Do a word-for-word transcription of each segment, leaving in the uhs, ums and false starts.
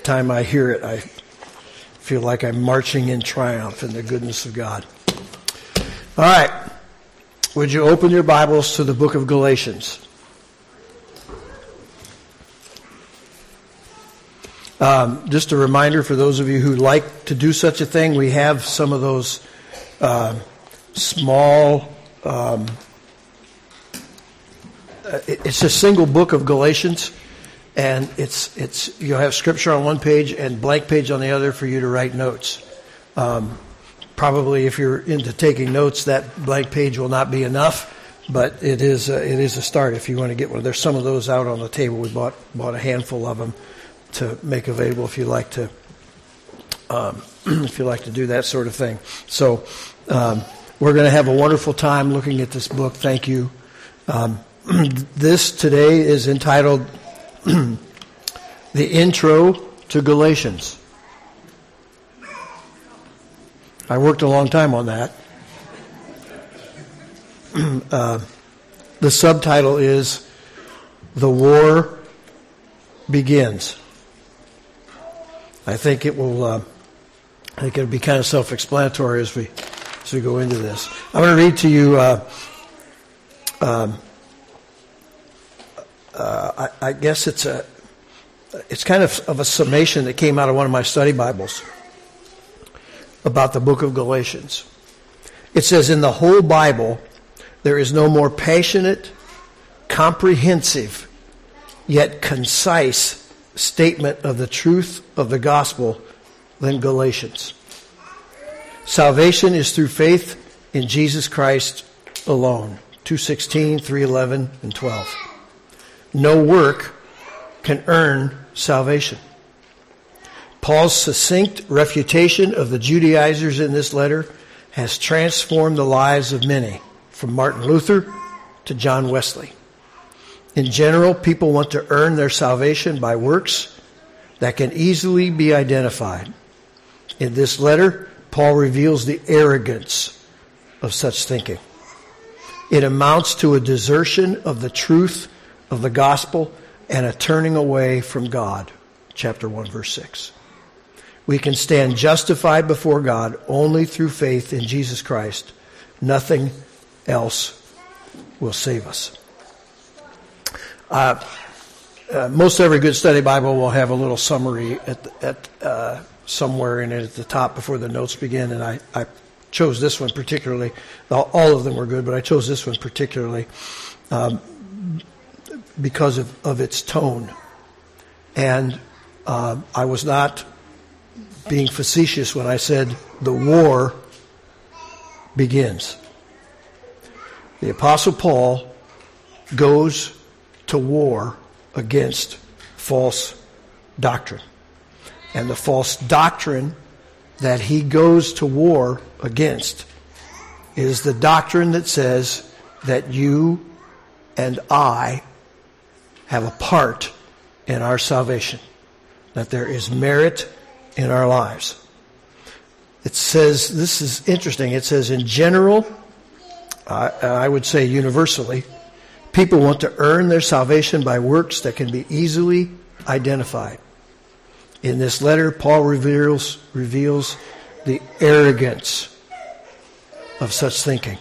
time I hear it, I feel like I'm marching in triumph in the goodness of God. All right. Would you open your Bibles to the book of Galatians? Um, just a reminder for those of you who like to do such a thing, we have some of those uh, small, um, it's a single book of Galatians, and it's it's you'll have scripture on one page and blank page on the other for you to write notes. Um, probably if you're into taking notes, that blank page will not be enough, but it is a, it is a start if you want to get one. There's some of those out on the table. We bought bought a handful of them to make available if you like to um, if you like to do that sort of thing. So um, we're going to have a wonderful time looking at this book. Thank you. Um, this today is entitled The Intro to Galatians. I worked a long time on that. uh, the subtitle is The War Begins. I think it will. Uh, I think it'll be kind of self-explanatory as we as we go into this. I'm going to read to you. Uh, um, uh, I, I guess it's a. It's kind of of a summation that came out of one of my study Bibles about the book of Galatians. It says, "In the whole Bible, there is no more passionate, comprehensive, yet concise statement of the truth of the gospel than Galatians. Salvation is through faith in Jesus Christ alone." two sixteen, three eleven, and twelve. No work can earn salvation. Paul's succinct refutation of the Judaizers in this letter has transformed the lives of many, from Martin Luther to John Wesley. In general, people want to earn their salvation by works that can easily be identified. In this letter, Paul reveals the arrogance of such thinking. It amounts to a desertion of the truth of the gospel and a turning away from God. Chapter one, verse six. We can stand justified before God only through faith in Jesus Christ. Nothing else will save us. Uh, uh, most every good study Bible will have a little summary at, at uh, somewhere in it at the top before the notes begin, and I, I chose this one particularly. All of them were good, but I chose this one particularly um, because of, of its tone. And uh, I was not being facetious when I said the war begins. The Apostle Paul goes to war against false doctrine. And the false doctrine that he goes to war against is the doctrine that says that you and I have a part in our salvation, that there is merit in our lives. It says, this is interesting, it says in general, uh, I would say universally, people want to earn their salvation by works that can be easily identified. In this letter, Paul reveals, reveals the arrogance of such thinking.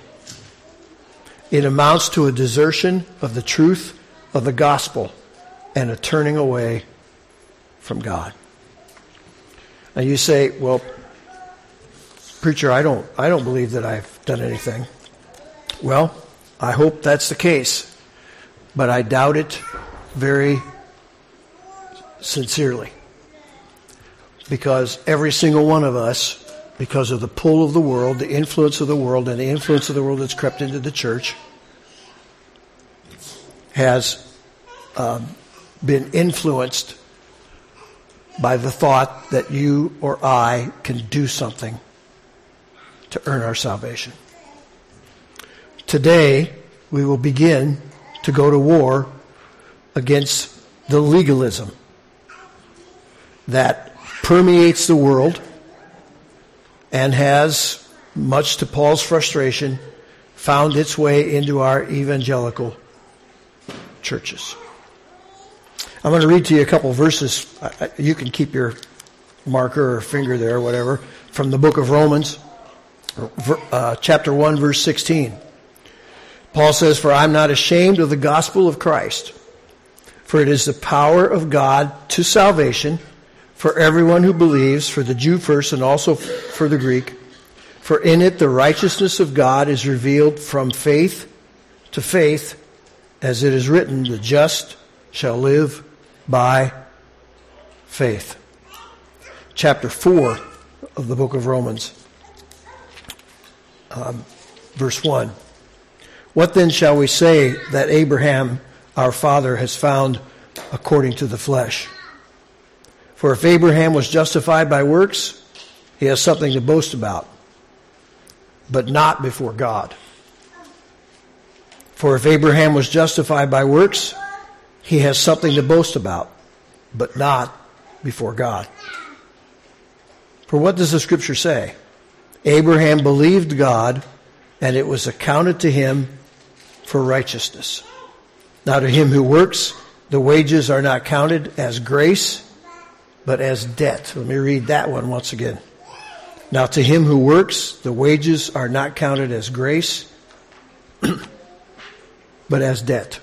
It amounts to a desertion of the truth of the gospel and a turning away from God. Now you say, well, preacher, I don't, I don't believe that I've done anything. Well, I hope that's the case. But I doubt it very sincerely. Because every single one of us, because of the pull of the world, the influence of the world, and the influence of the world that's crept into the church, has um, been influenced by the thought that you or I can do something to earn our salvation. Today, we will begin to go to war against the legalism that permeates the world and has, much to Paul's frustration, found its way into our evangelical churches. I'm going to read to you a couple verses. You can keep your marker or finger there or whatever, from the book of Romans, uh, chapter one, verse sixteen. Paul says, "For I'm not ashamed of the gospel of Christ, for it is the power of God to salvation for everyone who believes, for the Jew first and also for the Greek. For in it the righteousness of God is revealed from faith to faith, as it is written, the just shall live by faith." Chapter four of the book of Romans, um, verse one. "What then shall we say that Abraham our father has found according to the flesh? For if Abraham was justified by works, he has something to boast about, but not before God. For if Abraham was justified by works, he has something to boast about, but not before God. For what does the scripture say? Abraham believed God, and it was accounted to him for righteousness. Now to him who works, the wages are not counted as grace, but as debt." Let me read that one once again. "Now to him who works, the wages are not counted as grace, but as debt."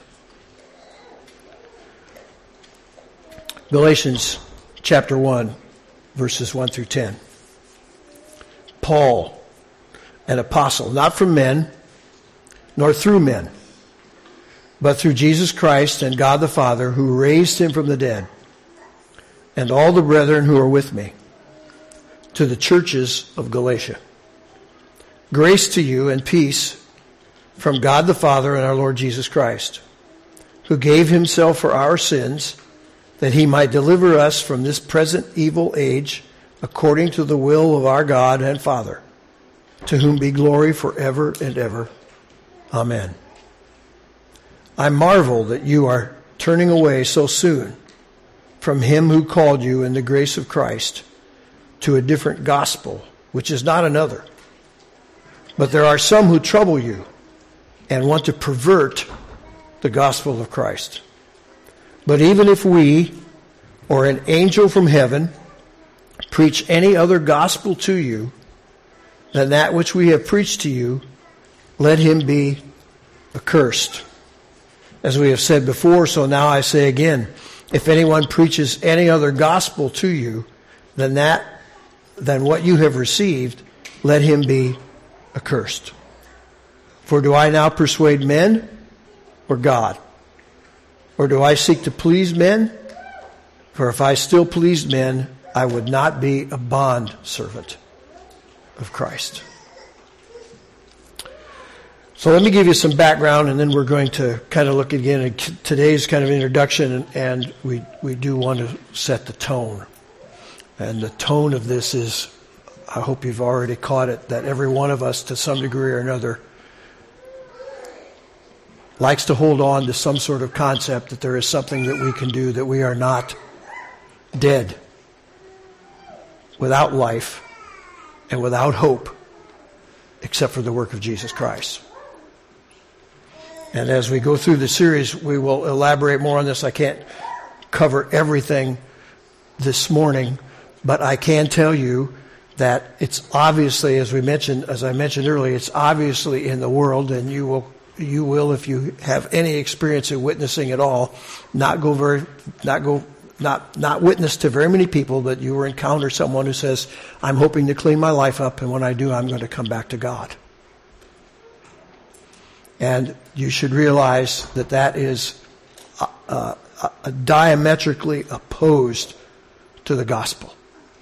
Galatians chapter one, verses one through ten. "Paul, an apostle, not from men, nor through men, but through Jesus Christ and God the Father, who raised him from the dead, and all the brethren who are with me, to the churches of Galatia. Grace to you and peace from God the Father and our Lord Jesus Christ, who gave himself for our sins, that he might deliver us from this present evil age, according to the will of our God and Father, to whom be glory forever and ever. Amen. I marvel that you are turning away so soon from him who called you in the grace of Christ to a different gospel, which is not another. But there are some who trouble you and want to pervert the gospel of Christ. But even if we or an angel from heaven preach any other gospel to you than that which we have preached to you, let him be accursed. As we have said before, so now I say again, if anyone preaches any other gospel to you than that, than what you have received, let him be accursed. For do I now persuade men or God? Or do I seek to please men? For if I still pleased men, I would not be a bond servant of Christ. So let me give you some background, and then we're going to kind of look again at today's kind of introduction, and, and we, we do want to set the tone. And the tone of this is, I hope you've already caught it, that every one of us to some degree or another likes to hold on to some sort of concept that there is something that we can do, that we are not dead, without life, and without hope, except for the work of Jesus Christ. And as we go through the series, we will elaborate more on this. I can't cover everything this morning, but I can tell you that it's obviously, as we mentioned, as I mentioned earlier, it's obviously in the world, and you will, you will, if you have any experience in witnessing at all, not go very, not go, not not witness to very many people, but you will encounter someone who says, "I'm hoping to clean my life up, and when I do, I'm going to come back to God." And you should realize that that is uh, uh, uh, diametrically opposed to the gospel.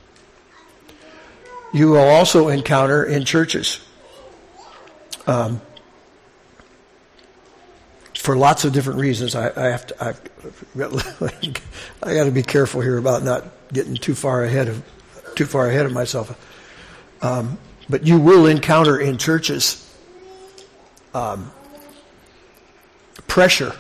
You will also encounter in churches, um, for lots of different reasons. I, I have to. I've, I got to be careful here about not getting too far ahead of too far ahead of myself. Um, but you will encounter in churches um, pressure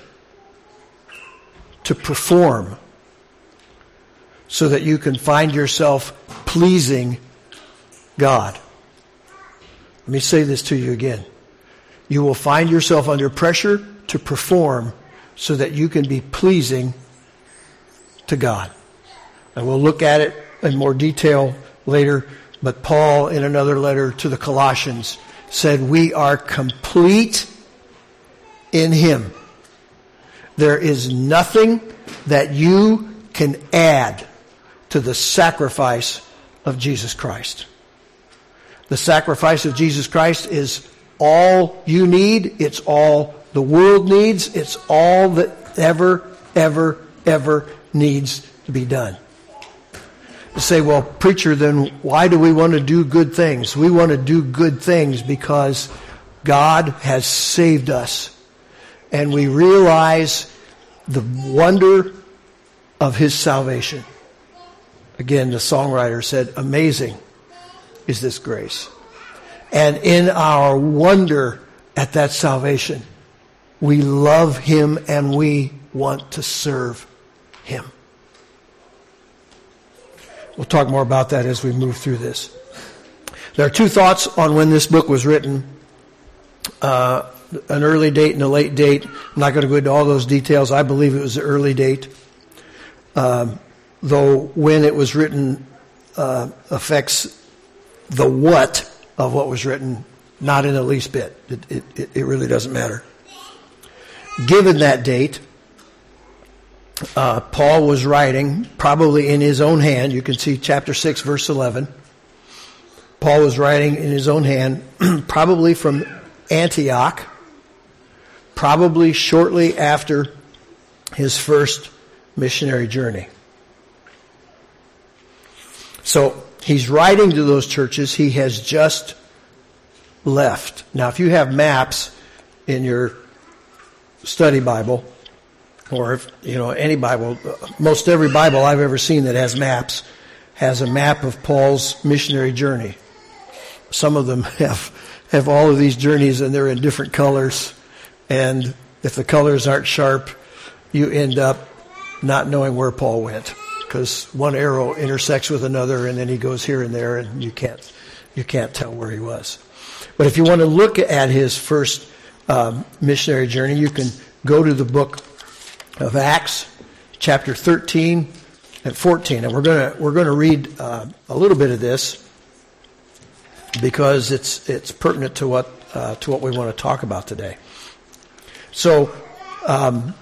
to perform so that you can find yourself pleasing God. Let me say this to you again. You will find yourself under pressure to perform so that you can be pleasing to God. And we'll look at it in more detail later, but Paul, in another letter to the Colossians, said we are complete in Him. There is nothing that you can add to the sacrifice of Jesus Christ. The sacrifice of Jesus Christ is all you need. It's all the world needs. It's all that ever, ever, ever needs to be done. You say, well, preacher, then why do we want to do good things? We want to do good things because God has saved us. And we realize the wonder of His salvation. Again, the songwriter said, amazing is this grace. And in our wonder at that salvation, we love Him and we want to serve Him. We'll talk more about that as we move through this. There are two thoughts on when this book was written. Uh, an early date and a late date. I'm not going to go into all those details. I believe it was an early date. Um, though when it was written uh, affects the what of what was written, not in the least bit. It, it, it really doesn't matter. Given that date, uh, Paul was writing, probably in his own hand. You can see chapter six, verse eleven. Paul was writing in his own hand, probably from Antioch, probably shortly after his first missionary journey. So he's writing to those churches he has just left. Now, if you have maps in your study Bible, or if, you know, any Bible, most every Bible I've ever seen that has maps has a map of Paul's missionary journey. Some of them have have all of these journeys and they're in different colors. And if the colors aren't sharp, you end up not knowing where Paul went, because one arrow intersects with another and then he goes here and there and you can't you can't tell where he was. But if you want to look at his first um, missionary journey, you can go to the book of Acts, chapter thirteen and fourteen, and we're gonna we're gonna read uh, a little bit of this because it's it's pertinent to what uh, to what we want to talk about today. So, um,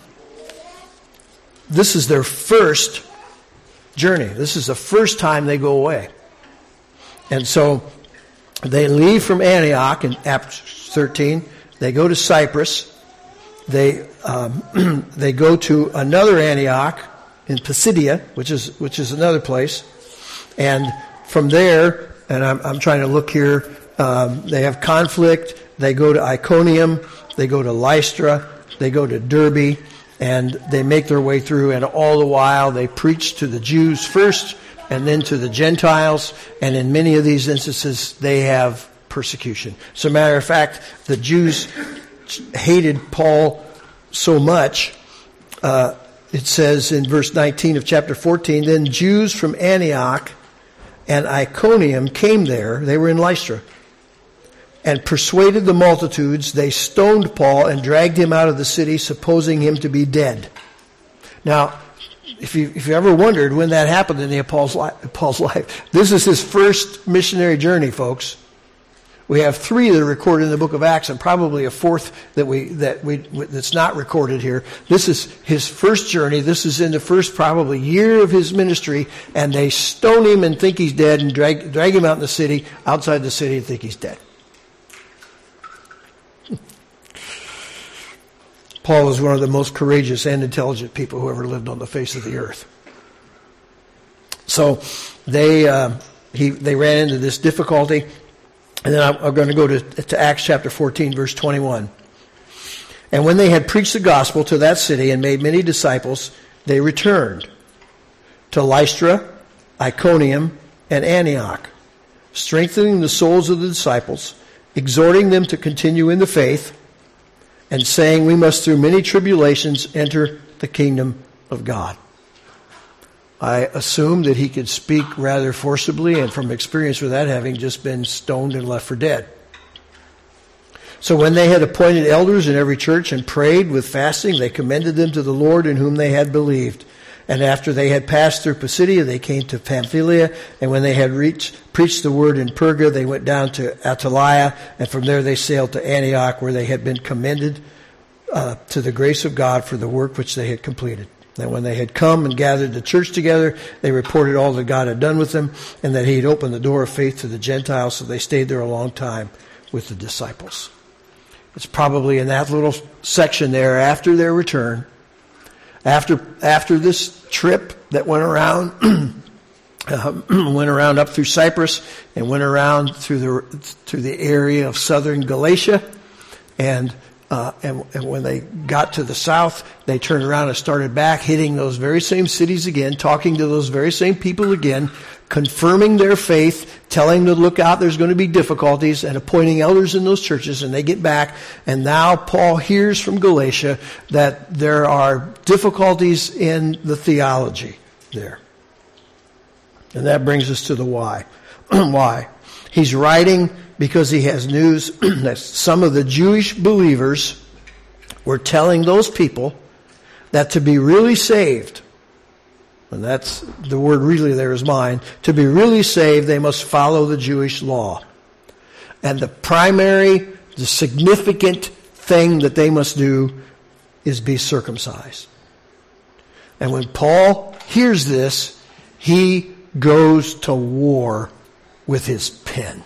this is their first journey. This is the first time they go away, and so they leave from Antioch in Acts thirteen. They go to Cyprus. They um, they go to another Antioch in Pisidia, which is which is another place, and from there, and I'm I'm trying to look here. Um, they have conflict. They go to Iconium. They go to Lystra. They go to Derbe, and they make their way through. And all the while, they preach to the Jews first, and then to the Gentiles. And in many of these instances, they have persecution. As a matter of fact, the Jews hated Paul so much. Uh, it says in verse nineteen of chapter fourteen, then Jews from Antioch and Iconium came there. They were in Lystra. And persuaded the multitudes. They stoned Paul and dragged him out of the city, supposing him to be dead. Now, if you if you ever wondered when that happened in the Paul's life, Paul's life, this is his first missionary journey, folks. We have three that are recorded in the book of Acts, and probably a fourth that we that we that's not recorded here. This is his first journey. This is in the first probably year of his ministry, and they stone him and think he's dead, and drag drag him out in the city, outside the city, and think he's dead. Paul was one of the most courageous and intelligent people who ever lived on the face of the earth. So they uh, he they ran into this difficulty. And then I'm, I'm going to go to, to Acts chapter fourteen, verse twenty-one. And when they had preached the gospel to that city and made many disciples, they returned to Lystra, Iconium, and Antioch, strengthening the souls of the disciples, exhorting them to continue in the faith, and saying, we must through many tribulations enter the kingdom of God. I assume that he could speak rather forcibly, and from experience with that, having just been stoned and left for dead. So when they had appointed elders in every church and prayed with fasting, they commended them to the Lord in whom they had believed. And after they had passed through Pisidia, they came to Pamphylia. And when they had reached, preached the word in Perga, they went down to Attalia. And from there they sailed to Antioch, where they had been commended uh, to the grace of God for the work which they had completed. And when they had come and gathered the church together, they reported all that God had done with them, and that he had opened the door of faith to the Gentiles. So they stayed there a long time with the disciples. It's probably in that little section there after their return, after after this trip that went around, uh, went around up through Cyprus and went around through the through the area of southern Galatia, and. Uh, and, and when they got to the south, they turned around and started back, hitting those very same cities again, talking to those very same people again, confirming their faith, telling them to look out, there's going to be difficulties, and appointing elders in those churches. And they get back, and now Paul hears from Galatia that there are difficulties in the theology there. And that brings us to the why. Why? He's writing because he has news that some of the Jewish believers were telling those people that to be really saved, and that's the word really there is mine, to be really saved, they must follow the Jewish law. And the primary, the significant thing that they must do is be circumcised. And when Paul hears this, he goes to war with his pen.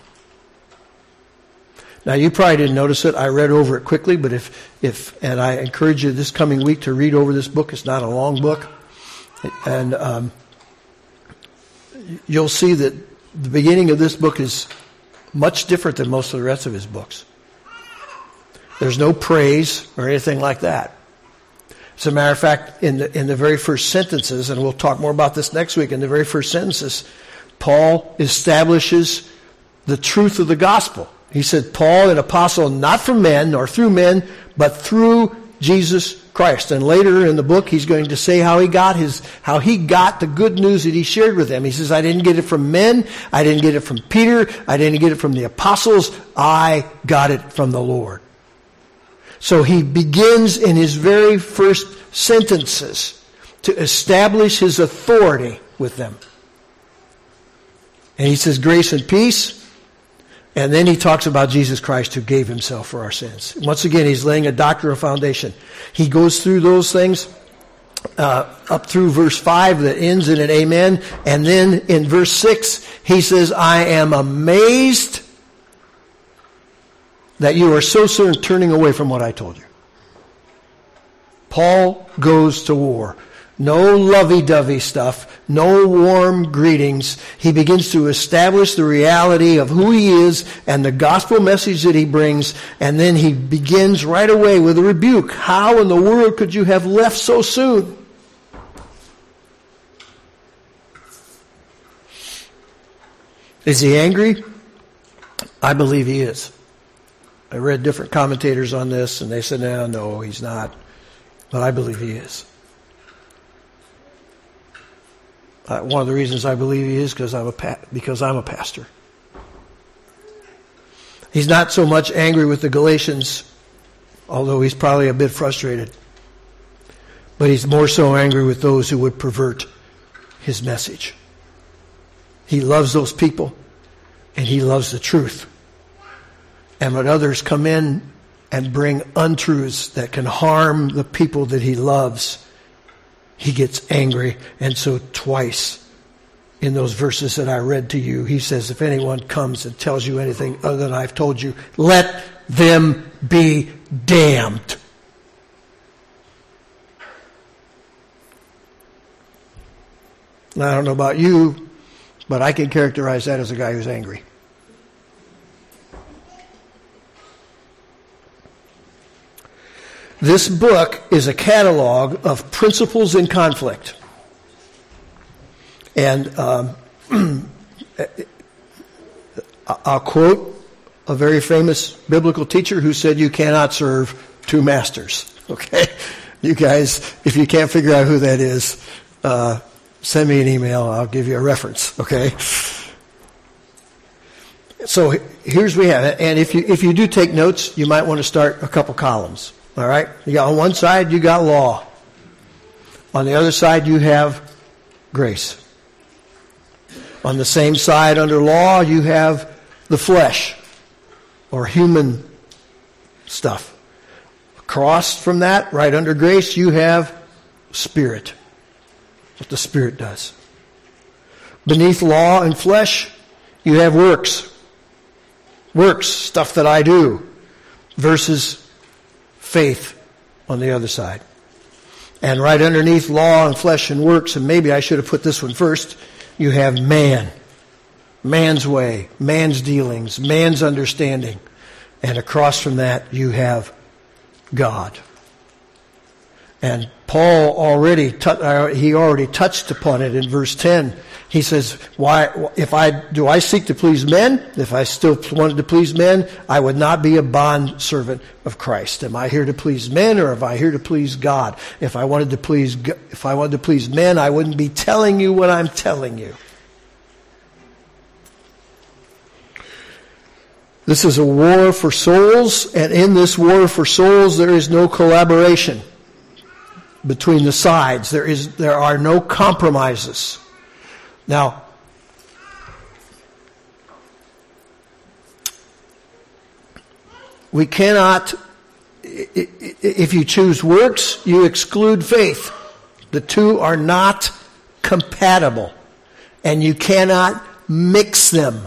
Now, you probably didn't notice it. I read over it quickly, but if, if, and I encourage you this coming week to read over this book. It's not a long book. And, um, you'll see that the beginning of this book is much different than most of the rest of his books. There's no praise or anything like that. As a matter of fact, in the, in the very first sentences, and we'll talk more about this next week, in the very first sentences, Paul establishes the truth of the gospel. He said, Paul, an apostle, not from men, nor through men, but through Jesus Christ. And later in the book, he's going to say how he got his, how he got the good news that he shared with them. He says, I didn't get it from men. I didn't get it from Peter. I didn't get it from the apostles. I got it from the Lord. So he begins in his very first sentences to establish his authority with them. And he says, grace and peace. And then he talks about Jesus Christ who gave himself for our sins. Once again, he's laying a doctrinal foundation. He goes through those things uh, up through verse five that ends in an amen. And then in verse six, he says, I am amazed that you are so soon turning away from what I told you. Paul goes to war. No lovey-dovey stuff. No warm greetings. He begins to establish the reality of who he is and the gospel message that he brings. And then he begins right away with a rebuke. How in the world could you have left so soon? Is he angry? I believe he is. I read different commentators on this, and they said, no, no, he's not. But I believe he is. Uh, one of the reasons I believe he is because I'm a pa- because I'm a pastor. He's not so much angry with the Galatians, although he's probably a bit frustrated. But he's more so angry with those who would pervert his message. He loves those people, and he loves the truth. And when others come in and bring untruths that can harm the people that he loves, he gets angry. And so twice in those verses that I read to you, he says, if anyone comes and tells you anything other than I've told you, let them be damned. Now, I don't know about you, but I can characterize that as a guy who's angry. This book is a catalog of principles in conflict. And um, I'll quote a very famous biblical teacher who said you cannot serve two masters. Okay? You guys, if you can't figure out who that is, uh, send me an email. I'll give you a reference. Okay? So here's we have it. And if you if you do take notes, you might want to start a couple columns. All right? You got on one side, you got law. On the other side, you have grace. On the same side, under law, you have the flesh, or human stuff. Across from that, right under grace, you have spirit. What the Spirit does. Beneath law and flesh, you have works. Works, stuff that I do, versus faith on the other side. And right underneath law and flesh and works, and maybe I should have put this one first, you have man. Man's way, man's dealings, man's understanding. And across from that, you have God. And Paul already, he already touched upon it in verse ten. He says, "Why, if I, do I seek to please men? If I still wanted to please men, I would not be a bond servant of Christ. Am I here to please men, or am I here to please God? If I wanted to please, if I wanted to please men, I wouldn't be telling you what I'm telling you." This is a war for souls, and in this war for souls, there is no collaboration between the sides. There is, there are no compromises. Now, we cannot, if you choose works, you exclude faith. The two are not compatible, and you cannot mix them.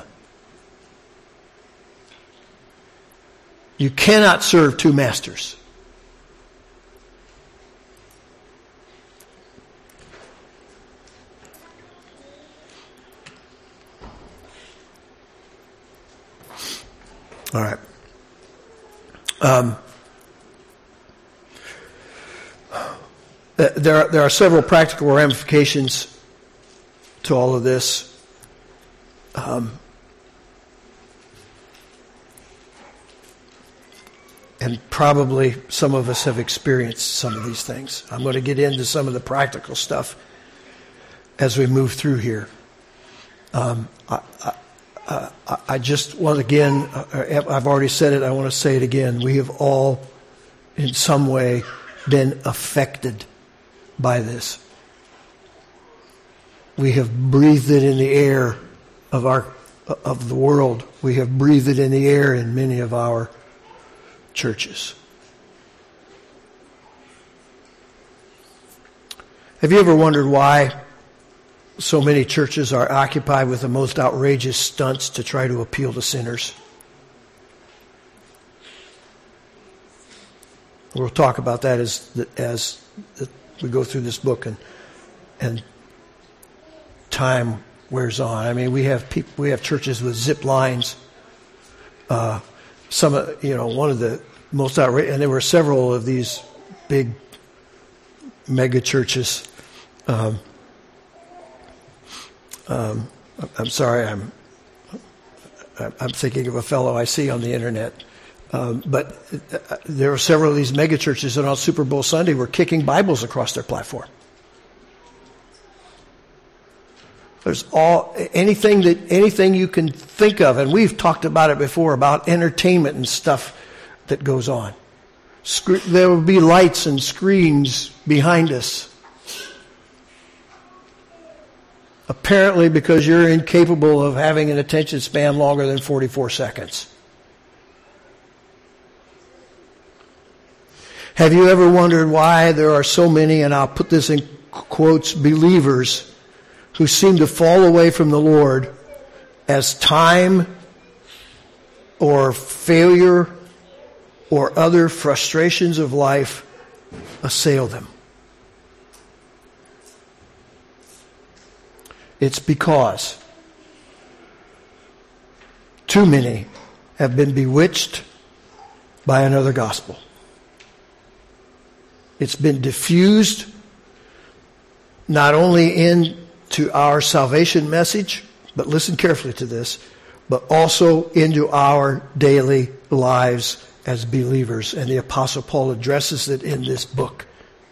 You cannot serve two masters. All right. Um, there, are, there are several practical ramifications to all of this. Um, and probably some of us have experienced some of these things. I'm going to get into some of the practical stuff as we move through here. Um, I, I, Uh, I just want, again, uh, I've already said it, I want to say it again. We have all, in some way, been affected by this. We have breathed it in the air of our of the world. We have breathed it in the air in many of our churches. Have you ever wondered why so many churches are occupied with the most outrageous stunts to try to appeal to sinners? We'll talk about that as as we go through this book and and time wears on. I mean, we have people, we have churches with zip lines. Uh, some, you know, one of the most outrageous, and there were several of these big mega churches. Um, Um, I'm sorry, I'm I'm thinking of a fellow I see on the internet. Um, but there are several of these mega churches that on Super Bowl Sunday were kicking Bibles across their platform. There's all anything that anything you can think of, and we've talked about it before about entertainment and stuff that goes on. Sc- there will be lights and screens behind us. Apparently because you're incapable of having an attention span longer than forty-four seconds. Have you ever wondered why there are so many, and I'll put this in quotes, believers who seem to fall away from the Lord as time or failure or other frustrations of life assail them? It's because too many have been bewitched by another gospel. It's been diffused not only into our salvation message, but listen carefully to this, but also into our daily lives as believers. And the Apostle Paul addresses it in this book.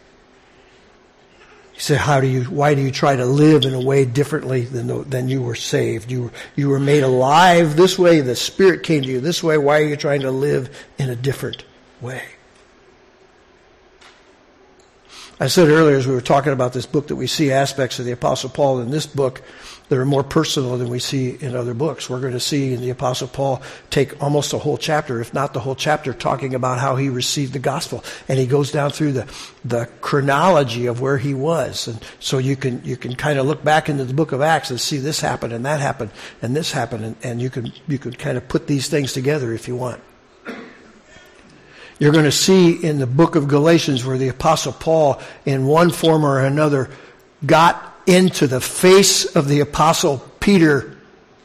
He said, "How do you? Why do you try to live in a way differently than the, than you were saved? You were, you were made alive this way. The Spirit came to you this way. Why are you trying to live in a different way?" I said earlier as we were talking about this book that we see aspects of the Apostle Paul in this book that are more personal than we see in other books. We're going to see in the Apostle Paul take almost a whole chapter, if not the whole chapter, talking about how he received the gospel. And he goes down through the, the chronology of where he was. And so you can you can kind of look back into the book of Acts and see this happened and that happened and this happened. And, and you can you can kind of put these things together if you want. You're going to see in the book of Galatians where the Apostle Paul, in one form or another, got into the face of the Apostle Peter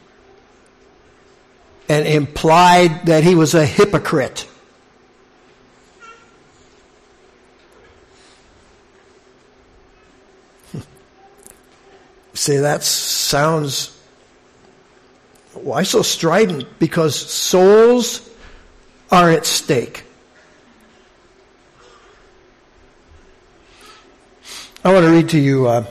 and implied that he was a hypocrite. See, that sounds, why so strident? Because souls are at stake. I want to read to you uh,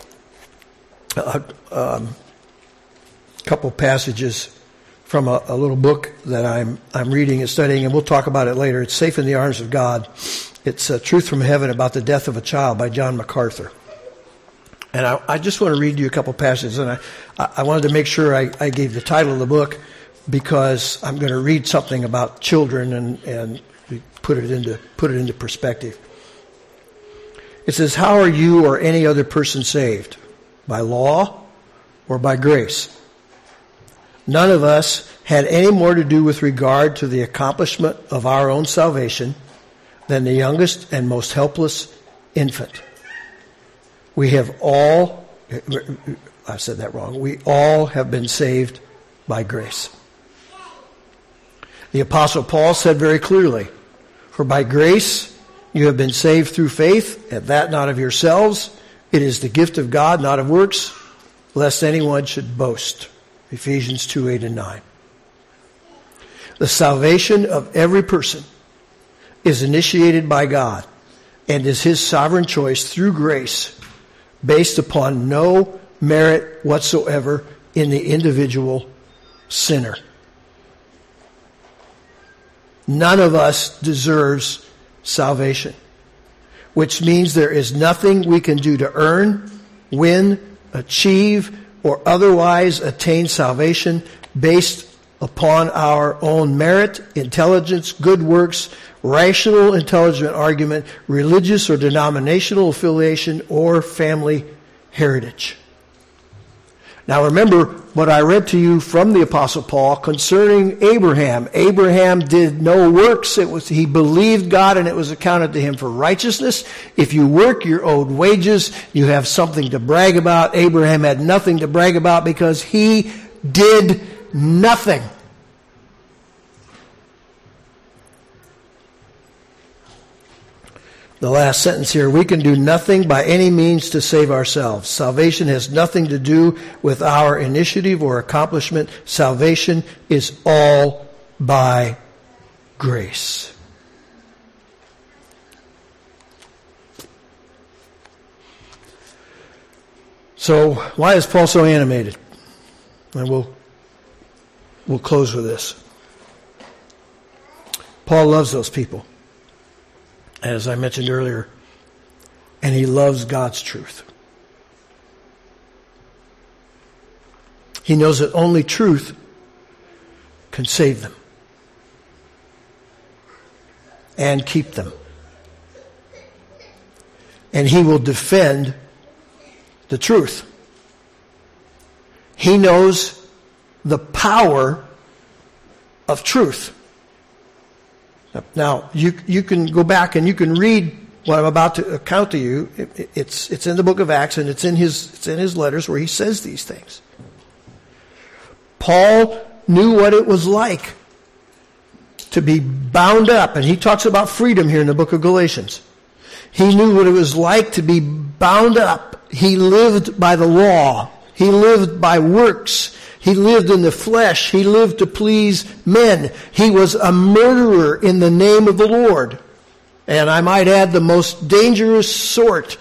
a um, couple passages from a, a little book that I'm I'm reading and studying, and we'll talk about it later. It's Safe in the Arms of God. It's uh, Truth from Heaven About the Death of a Child by John MacArthur. And I, I just want to read you a couple passages, and I, I wanted to make sure I, I gave the title of the book because I'm going to read something about children and, and put it into put it into perspective. It says, "How are you or any other person saved? By law or by grace? None of us had any more to do with regard to the accomplishment of our own salvation than the youngest and most helpless infant. We have all, I said that wrong, we all have been saved by grace." The Apostle Paul said very clearly, "For by grace you have been saved through faith, and that not of yourselves. It is the gift of God, not of works, lest anyone should boast." Ephesians two, eight and nine. The salvation of every person is initiated by God and is his sovereign choice through grace, based upon no merit whatsoever in the individual sinner. None of us deserves salvation, which means there is nothing we can do to earn, win, achieve, or otherwise attain salvation based upon our own merit, intelligence, good works, rational, intelligent argument, religious or denominational affiliation, or family heritage. Now remember what I read to you from the Apostle Paul concerning Abraham. Abraham did no works. It was, he believed God and it was accounted to him for righteousness. If you work, you're owed wages. You have something to brag about. Abraham had nothing to brag about because he did nothing. The last sentence here, we can do nothing by any means to save ourselves. Salvation has nothing to do with our initiative or accomplishment. Salvation is all by grace. So, why is Paul so animated? And we'll, we'll close with this. Paul loves those people, as I mentioned earlier, and he loves God's truth. He knows that only truth can save them and keep them. And he will defend the truth. He knows the power of truth. Now, you you can go back and you can read what I'm about to account to you. It, it, it's it's in the book of Acts, and it's in his it's in his letters where he says these things. Paul knew what it was like to be bound up, and he talks about freedom here in the book of Galatians. He knew what it was like to be bound up. He lived by the law. He lived by works. He lived in the flesh. He lived to please men. He was a murderer in the name of the Lord. And I might add, the most dangerous sort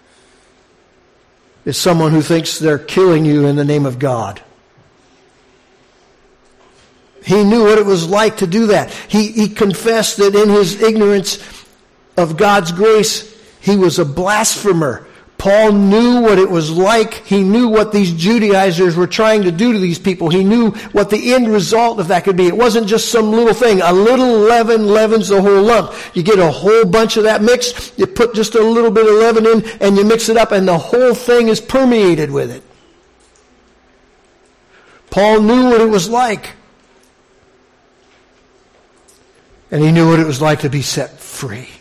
is someone who thinks they're killing you in the name of God. He knew what it was like to do that. He, he confessed that in his ignorance of God's grace, He was a blasphemer. Paul knew what it was like. He knew what these Judaizers were trying to do to these people. He knew what the end result of that could be. It wasn't just some little thing. A little leaven leavens the whole lump. You get a whole bunch of that mixed, you put just a little bit of leaven in, and you mix it up, and the whole thing is permeated with it. Paul knew what it was like. And he knew what it was like to be set free.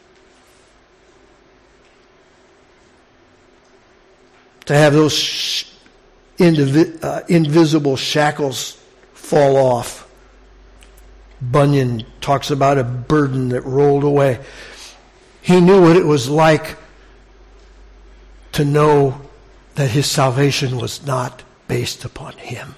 To have those sh- indivi- uh, invisible shackles fall off. Bunyan talks about a burden that rolled away. He knew what it was like to know that his salvation was not based upon him.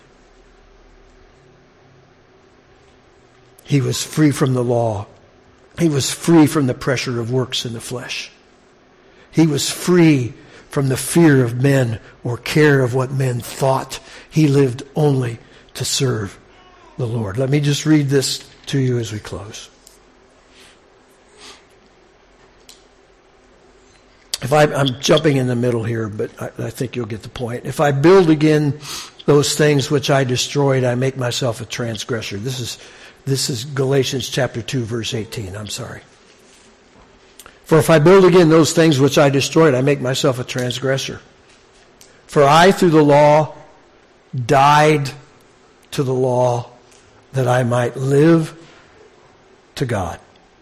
He was free from the law. He was free from the pressure of works in the flesh. He was free from the fear of men or care of what men thought. He lived only to serve the Lord. Let me just read this to you as we close. If I, I'm jumping in the middle here, but I, I think you'll get the point. If I build again those things which I destroyed, I make myself a transgressor. This is this is Galatians chapter two, verse eighteen. I'm sorry. For if I build again those things which I destroyed, I make myself a transgressor. For I, through the law, died to the law that I might live to God.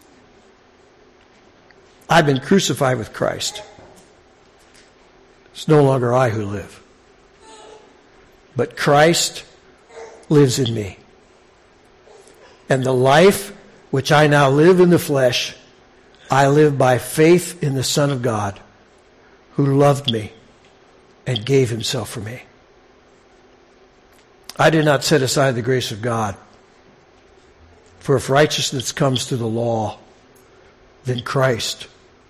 I've been crucified with Christ. It's no longer I who live, but Christ lives in me. And the life which I now live in the flesh, I live by faith in the Son of God, who loved me and gave himself for me. I did not set aside the grace of God. For if righteousness comes through the law, then Christ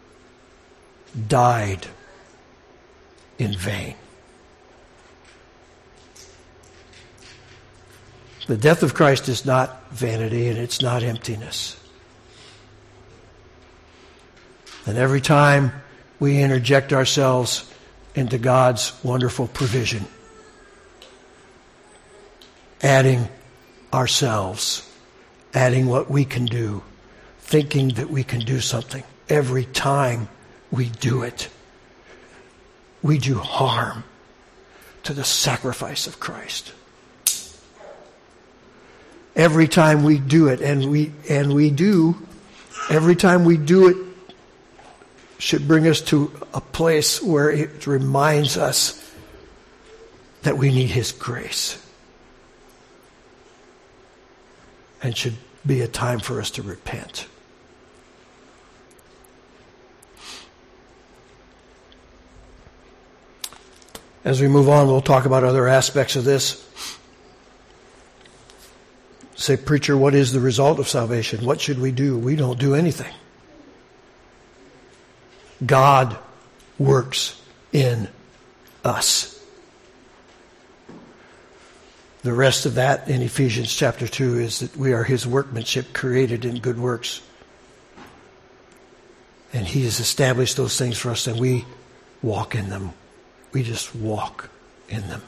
died in vain. The death of Christ is not vanity and it's not emptiness. And every time we interject ourselves into God's wonderful provision, adding ourselves, adding what we can do, thinking that we can do something, every time we do it, we do harm to the sacrifice of Christ. Every time we do it, and we and we do, every time we do it should bring us to a place where it reminds us that we need his grace. And should be a time for us to repent. As we move on, we'll talk about other aspects of this. Say, preacher, what is the result of salvation? What should we do? We don't do anything. God works in us. The rest of that in Ephesians chapter two is that we are his workmanship created in good works. And he has established those things for us and we walk in them. We just walk in them.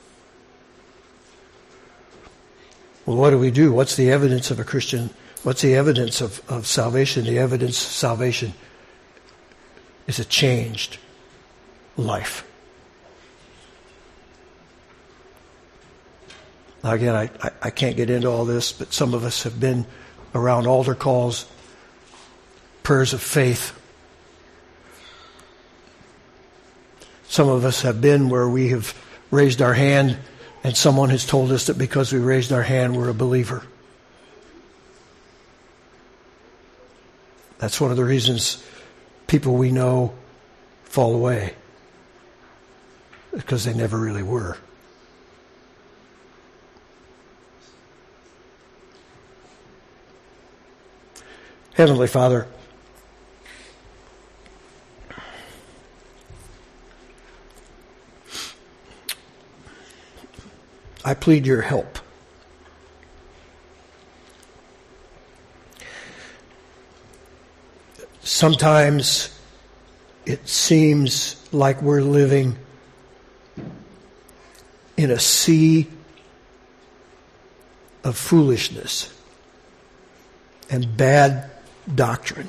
Well, what do we do? What's the evidence of a Christian? What's the evidence of, of salvation? The evidence of salvation is a changed life. Now again, I, I, I can't get into all this, but some of us have been around altar calls, prayers of faith. Some of us have been where we have raised our hand and someone has told us that because we raised our hand, we're a believer. That's one of the reasons people we know fall away, because they never really were. Heavenly Father, I plead your help. Sometimes it seems like we're living in a sea of foolishness and bad doctrine,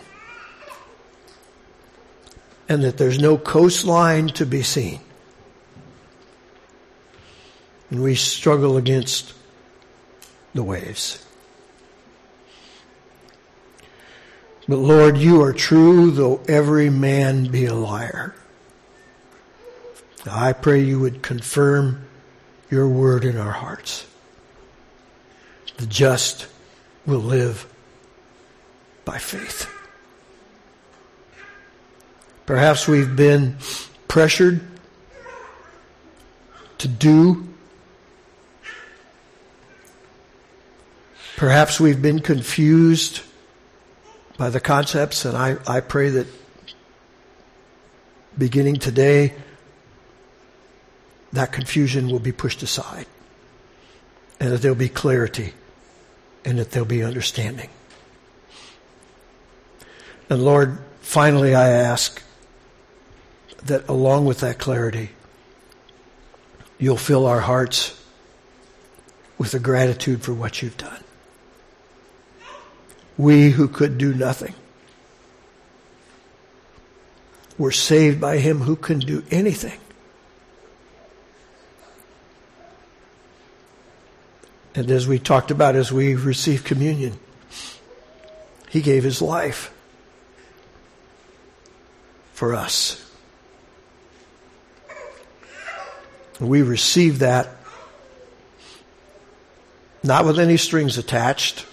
and that there's no coastline to be seen. And we struggle against the waves. But Lord, you are true, though every man be a liar. Now, I pray you would confirm your word in our hearts. The just will live by faith. Perhaps we've been pressured to do. Perhaps we've been confused by the concepts, and I, I pray that beginning today, that confusion will be pushed aside, and that there'll be clarity, and that there'll be understanding. And Lord, finally I ask that along with that clarity, you'll fill our hearts with a gratitude for what you've done. We who could do nothing were saved by him who can do anything. And as we talked about as we received communion, he gave his life for us. We receive that not with any strings attached.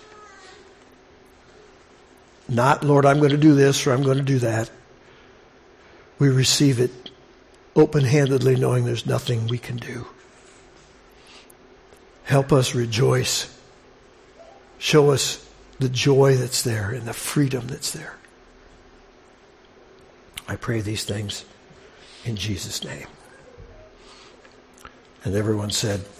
Not, Lord, I'm going to do this or I'm going to do that. We receive it open-handedly, knowing there's nothing we can do. Help us rejoice. Show us the joy that's there and the freedom that's there. I pray these things in Jesus' name. And everyone said,